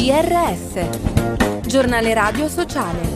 GRS, Giornale Radio Sociale.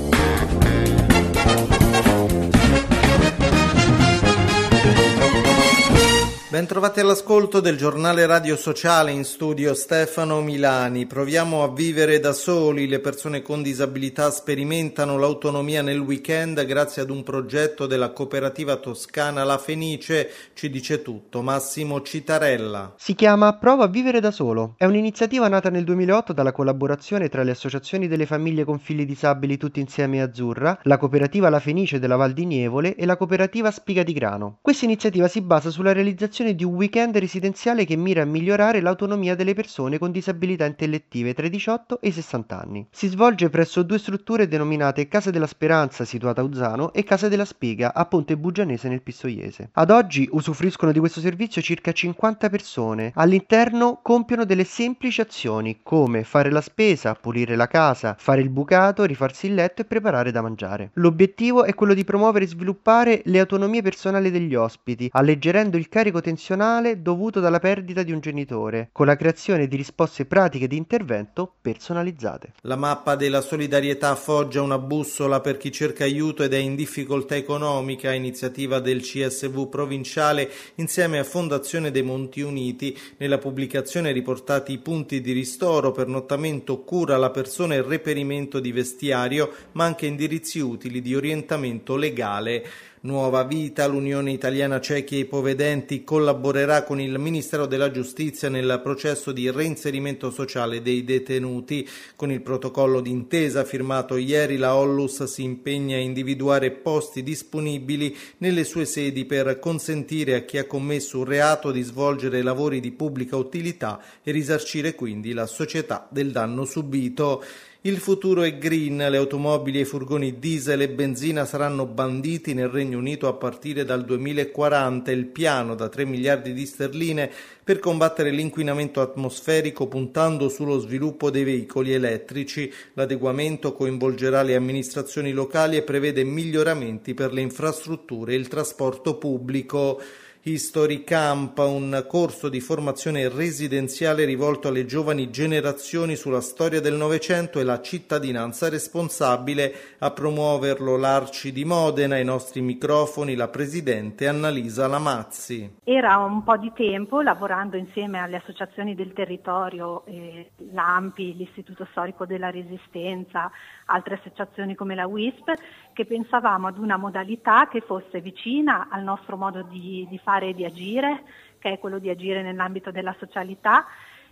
Bentrovati all'ascolto del Giornale Radio Sociale, in studio Stefano Milani. Proviamo a vivere da soli. Le persone con disabilità sperimentano l'autonomia nel weekend grazie ad un progetto della cooperativa toscana La Fenice. Ci dice tutto Massimo Citarella. Si chiama Prova a vivere da solo. È un'iniziativa nata nel 2008 dalla collaborazione tra le associazioni delle famiglie con figli disabili Tutti Insieme Azzurra, la cooperativa La Fenice della Val di Nievole e la cooperativa Spiga di Grano. Questa iniziativa si basa sulla realizzazione di un weekend residenziale che mira a migliorare l'autonomia delle persone con disabilità intellettive tra i 18 e i 60 anni. Si svolge presso due strutture denominate Casa della Speranza, situata a Uzzano, e Casa della Spiga, a Ponte Bugianese nel Pistoiese. Ad oggi usufruiscono di questo servizio circa 50 persone. All'interno compiono delle semplici azioni come fare la spesa, pulire la casa, fare il bucato, rifarsi il letto e preparare da mangiare. L'obiettivo è quello di promuovere e sviluppare le autonomie personali degli ospiti, alleggerendo il carico tensionale dovuto dalla perdita di un genitore, con la creazione di risposte pratiche di intervento personalizzate. La mappa della solidarietà a Foggia, una bussola per chi cerca aiuto ed è in difficoltà economica, iniziativa del CSV provinciale insieme a Fondazione dei Monti Uniti. Nella pubblicazione riportati i punti di ristoro, pernottamento, cura alla persona e reperimento di vestiario, ma anche indirizzi utili di orientamento legale. Nuova Vita, l'Unione Italiana Ciechi e Ipovedenti, collaborerà con il Ministero della Giustizia nel processo di reinserimento sociale dei detenuti. Con il protocollo d'intesa firmato ieri, la Onlus si impegna a individuare posti disponibili nelle sue sedi per consentire a chi ha commesso un reato di svolgere lavori di pubblica utilità e risarcire quindi la società del danno subito. Il futuro è green, le automobili e i furgoni diesel e benzina saranno banditi nel Regno Unito a partire dal 2040. Il piano da 3 miliardi di sterline per combattere l'inquinamento atmosferico puntando sullo sviluppo dei veicoli elettrici. L'adeguamento coinvolgerà le amministrazioni locali e prevede miglioramenti per le infrastrutture e il trasporto pubblico. History Camp, un corso di formazione residenziale rivolto alle giovani generazioni sulla storia del Novecento e la cittadinanza responsabile. A promuoverlo l'Arci di Modena, ai nostri microfoni la presidente Annalisa Lamazzi. Era un po' di tempo, lavorando insieme alle associazioni del territorio, l'AMPI, l'Istituto Storico della Resistenza, altre associazioni come la WISP, che pensavamo ad una modalità che fosse vicina al nostro modo di fare e di agire, che è quello di agire nell'ambito della socialità,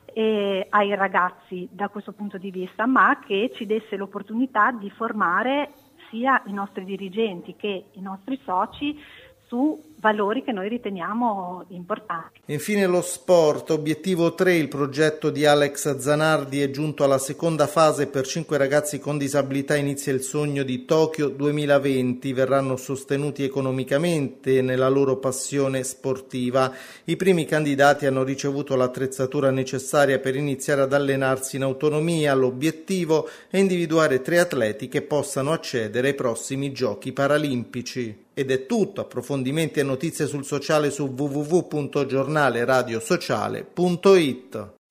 e ai ragazzi da questo punto di vista, ma che ci desse l'opportunità di formare sia i nostri dirigenti che i nostri soci su valori che noi riteniamo importanti. Infine lo sport, obiettivo 3, il progetto di Alex Zanardi è giunto alla seconda fase. Per 5 ragazzi con disabilità inizia il sogno di Tokyo 2020, verranno sostenuti economicamente nella loro passione sportiva. I primi candidati hanno ricevuto l'attrezzatura necessaria per iniziare ad allenarsi in autonomia. L'obiettivo è individuare 3 atleti che possano accedere ai prossimi giochi paralimpici. Ed è tutto, approfondimenti e notizie sul sociale su www.giornaleradiosociale.it.